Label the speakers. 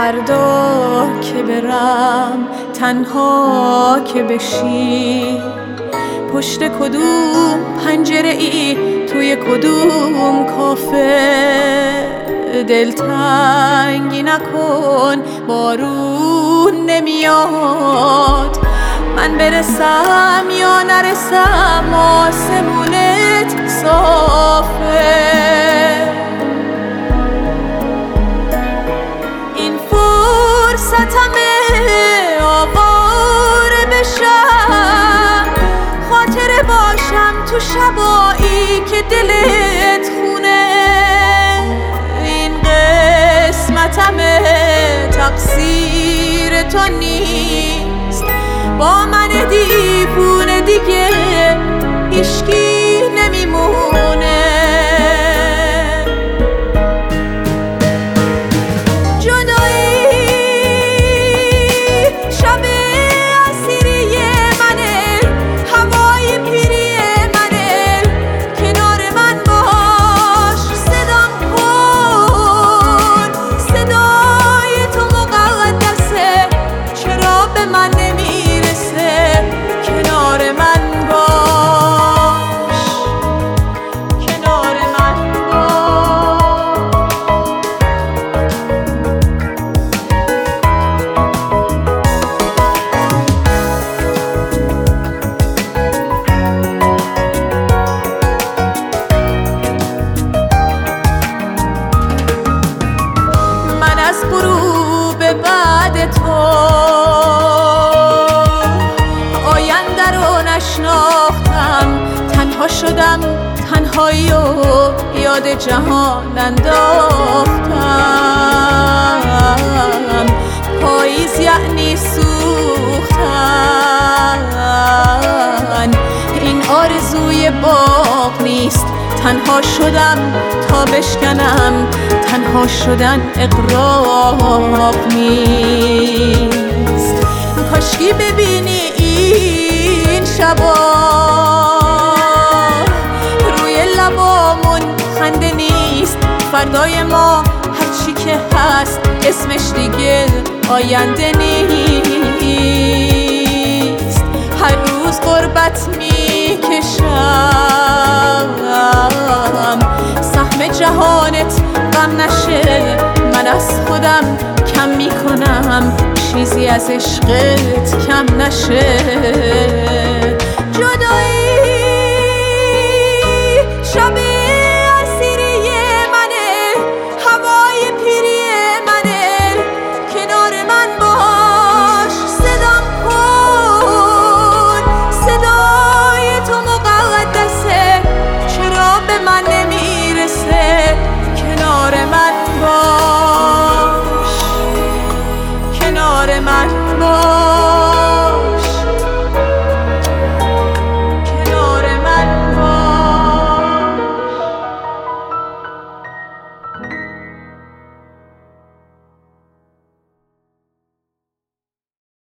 Speaker 1: فردا که برم تنها که بشی، پشت کدوم پنجره ای توی کدوم کافه، دلتنگی نکن بارون نمیاد، من برسم یا نرسم آسمونت صافه. این فرصتمه آواره بشم، خاطره باشم تو شبایی که دلت خونه. این قسمتمه تقصیر تو نیست، با من دیوونه دیگه هیچکی نمیمونه. جدایی شب اسیری منه، هوای پیری منه، کنار من باش صدام کن، صدای تو مقدسه چرا به من نمیرسه، کنار من باش، کنار من باش. من از غروب بعد تو آینده رو نشناختم، تنها شدم تنهایی و یاد جهان انداختم. پاییز یعنی سوختن، این آرزوی باغ نیست، تنها شدم تا بشکنم، تنها شدن اغراق نیست. کاشکی ببینی این شبا روی لبامون خنده نیست، فردای ما هرچی که هست اسمش دیگه آینده نیست. هر روز غربت میکشم، سهم جهانت غم نشه، من از خودم کم میکنم، چیزی از عشقت کم نشه.